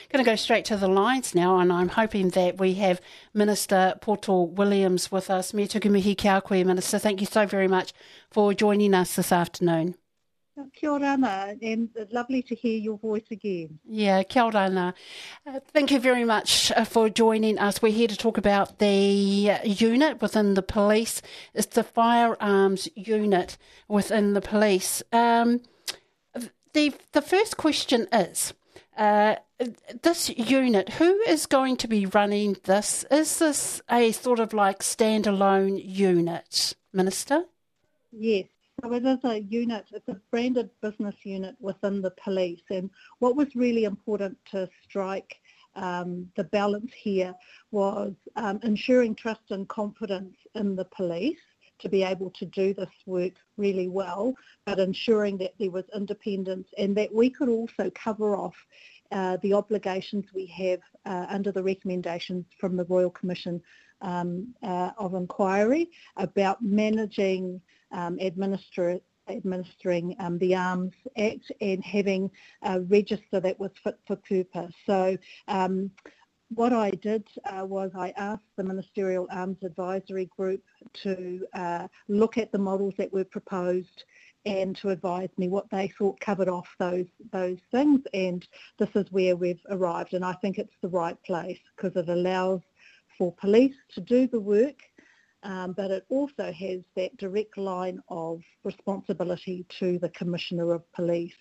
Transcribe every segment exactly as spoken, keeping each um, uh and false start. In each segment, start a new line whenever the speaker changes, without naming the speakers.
going to go straight to the lines now, and I'm hoping that we have Minister Poto Williams with us. Me tuku mihi kia koe, Minister. Thank you so very much for joining us this afternoon.
Kia ora, Anna, and it's lovely to hear your voice again.
Yeah, kia ora, Anna. Uh, thank you very much uh, for joining us. We're here to talk about the uh, unit within the police. It's the firearms unit within the police. Um, the the first question is, uh, this unit, who is going to be running this? Is this a sort of like standalone unit, Minister?
Yes. So it is a unit, it's a branded business unit within the police, and what was really important to strike um, the balance here was um, ensuring trust and confidence in the police to be able to do this work really well, but ensuring that there was independence and that we could also cover off uh, the obligations we have uh, under the recommendations from the Royal Commission um, uh, of Inquiry about managing Um, administer, administering um, the Arms Act and having a register that was fit for purpose. So um, what I did uh, was I asked the Ministerial Arms Advisory Group to uh, look at the models that were proposed and to advise me what they thought covered off those those things, and this is where we've arrived, and I think it's the right place because it allows for police to do the work. Um, but it also has that direct line of responsibility to the Commissioner of Police.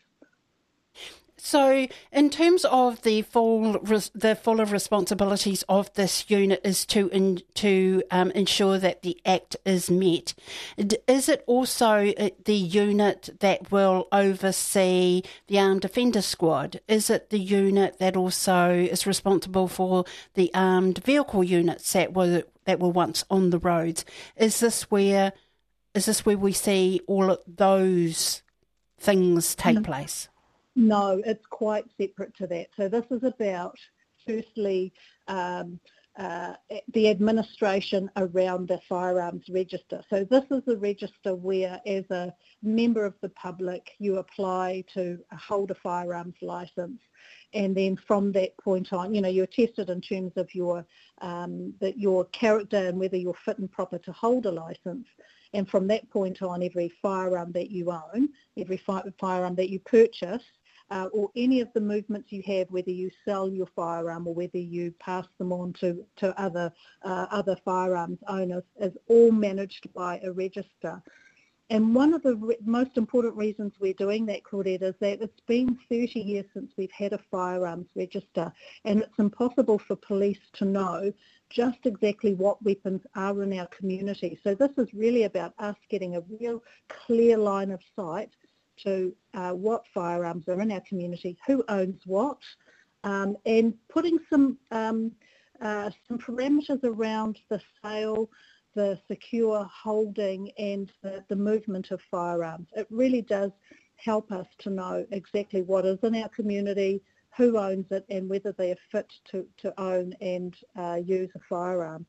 So, in terms of the full the fuller responsibilities of this unit is to in, to um, ensure that the Act is met. Is it also the unit that will oversee the Armed Defender Squad? Is it the unit that also is responsible for the armed vehicle units that were that were once on the roads? Is this where is this where we see all of those things take
Mm-hmm.
place?
No, it's quite separate to that. So this is about, firstly, um, uh, the administration around the firearms register. So this is a register where, as a member of the public, you apply to hold a firearms licence, and then from that point on, you know, you're tested in terms of your um, that your character and whether you're fit and proper to hold a licence. And from that point on, every firearm that you own, every fi- firearm that you purchase, Uh, or any of the movements you have, whether you sell your firearm or whether you pass them on to, to other uh, other firearms owners, is all managed by a register. And one of the re- most important reasons we're doing that, Claudette, is that it's been thirty years since we've had a firearms register, and it's impossible for police to know just exactly what weapons are in our community. So this is really about us getting a real clear line of sight to uh, what firearms are in our community, who owns what, um, and putting some um, uh, some parameters around the sale, the secure holding, and the, the movement of firearms. It really does help us to know exactly what is in our community, who owns it, and whether they are fit to, to own and uh, use a firearm.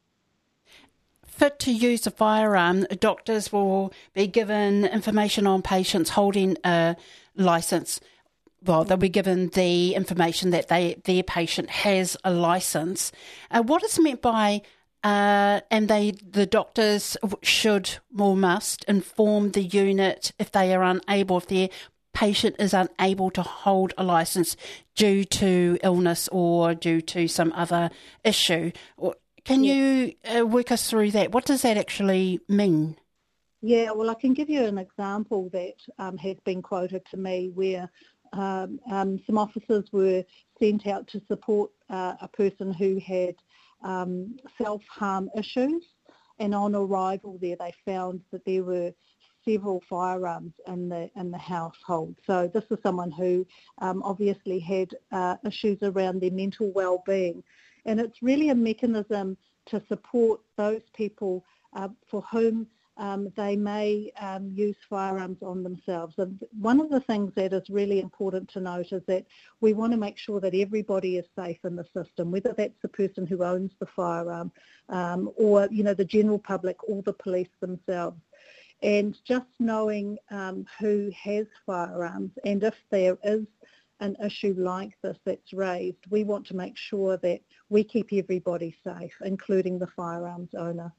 Fit to use a firearm, doctors will be given information on patients holding a licence. Well, they'll be given the information that they their patient has a licence. Uh, what is meant by, uh, and they the doctors should or must inform the unit if they are unable, if their patient is unable to hold a licence due to illness or due to some other issue. Can you uh, work us through that? What does that actually mean?
Yeah, well, I can give you an example that um, has been quoted to me where um, um, some officers were sent out to support uh, a person who had um, self-harm issues, and on arrival there they found that there were several firearms in the in the household. So this is someone who um, obviously had uh, issues around their mental well-being. And it's really a mechanism to support those people uh, for whom um, they may um, use firearms on themselves. And one of the things that is really important to note is that we want to make sure that everybody is safe in the system, whether that's the person who owns the firearm um, or, you know, the general public or the police themselves. And just knowing um, who has firearms, and if there is an issue like this that's raised, we want to make sure that we keep everybody safe, including the firearms owner.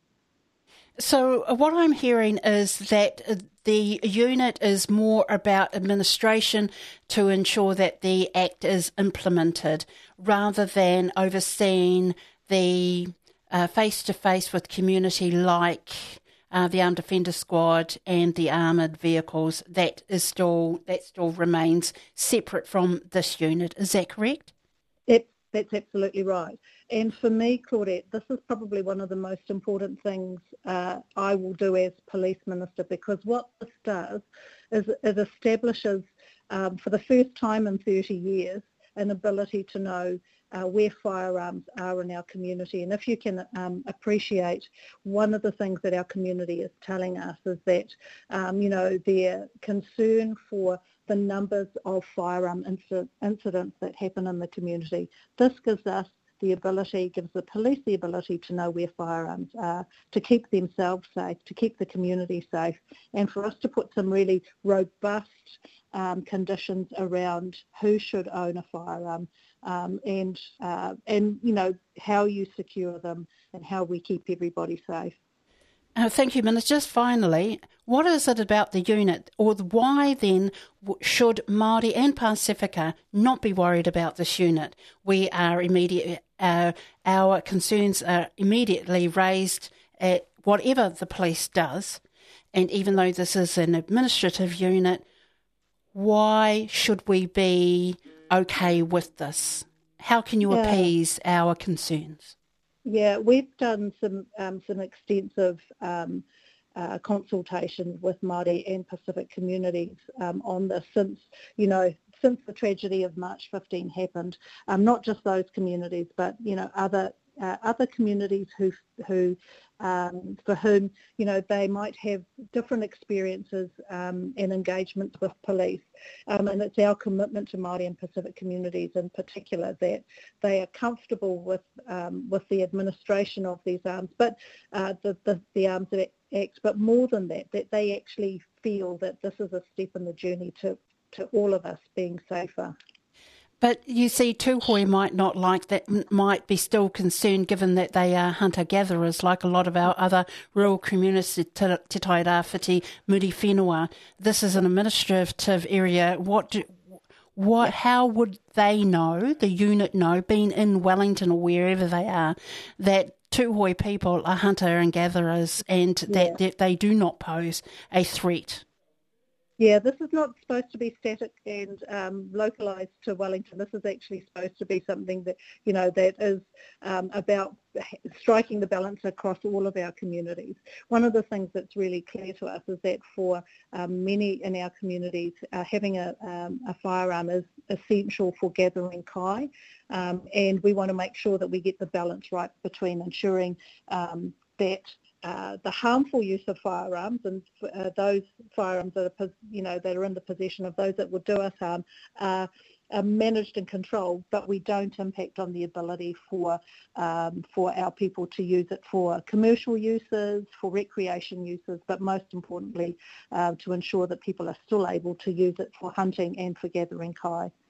So uh, what I'm hearing is that uh, the unit is more about administration to ensure that the Act is implemented rather than overseeing the uh, face-to-face with community like uh, the Armed Defender Squad and the armoured vehicles. That is still that still remains separate from this unit. Is that correct?
It, that's absolutely right. And for me, Claudette, this is probably one of the most important things uh, I will do as Police Minister, because what this does is it establishes, um, for the first time in thirty years, an ability to know uh, where firearms are in our community. And if you can um, appreciate, one of the things that our community is telling us is that, um, you know, their concern for the numbers of firearm inc- incidents that happen in the community. This gives us the ability, gives the police the ability to know where firearms are, to keep themselves safe, to keep the community safe, and for us to put some really robust um, conditions around who should own a firearm, um, and, uh, and, you know, how you secure them and how we keep everybody safe.
Uh, thank you, Minister. Just finally, what is it about the unit, or why then should Māori and Pasifika not be worried about this unit? We are immediate, uh, our concerns are immediately raised at whatever the police does, and even though this is an administrative unit, why should we be okay with this? How can you
Yeah.
appease our concerns?
Yeah, we've done some um, some extensive um, uh, consultation with Māori and Pacific communities um, on this since, you know, since the tragedy of March fifteenth happened. Um, not just those communities, but, you know, other uh, other communities who who um, for whom, you know, they might have different experiences um, and engagements with police. Um, and it's our commitment to Māori and Pacific communities in particular that they are comfortable with um, with the administration of these arms, but uh, the, the, the Arms Act, but more than that, that they actually feel that this is a step in the journey to, to all of us being safer.
But you see, Tūhoe might not like that, might be still concerned given that they are hunter-gatherers like a lot of our other rural communities, Te Tai Rāwhiti, Muri Whenua. This is an administrative area. What do, what, how would they know, the unit know, being in Wellington or wherever they are, that Tūhoe people are hunter and gatherers and
Yeah.
that, that they do not pose a threat?
Yeah, this is not supposed to be static and um, localised to Wellington. This is actually supposed to be something that, you know, that is um, about striking the balance across all of our communities. One of the things that's really clear to us is that for um, many in our communities, uh, having a, um, a firearm is essential for gathering kai, um, and we want to make sure that we get the balance right between ensuring um, that Uh, the harmful use of firearms and uh, those firearms that are, you know, that are in the possession of those that would do us harm uh, are managed and controlled, but we don't impact on the ability for um, for our people to use it for commercial uses, for recreation uses, but most importantly uh, to ensure that people are still able to use it for hunting and for gathering kai.